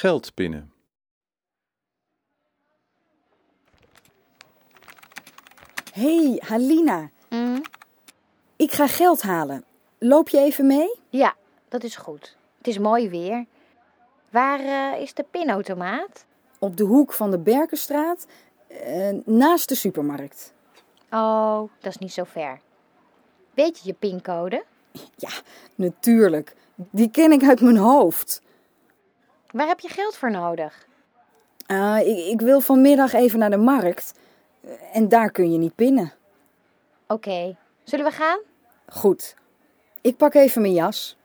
geld pinnen. Hey, Halina. Ik ga geld halen. Loop je even mee? Ja, dat is goed. Het is mooi weer. Waar is de pinautomaat? Op de hoek van de Berkenstraat, naast de supermarkt. Oh, dat is niet zo ver. Weet je je pincode? Ja, natuurlijk. Die ken ik uit mijn hoofd. Waar heb je geld voor nodig? Ik wil vanmiddag even naar de markt. En daar kun je niet pinnen. Oké, zullen we gaan? Goed. Ik pak even mijn jas.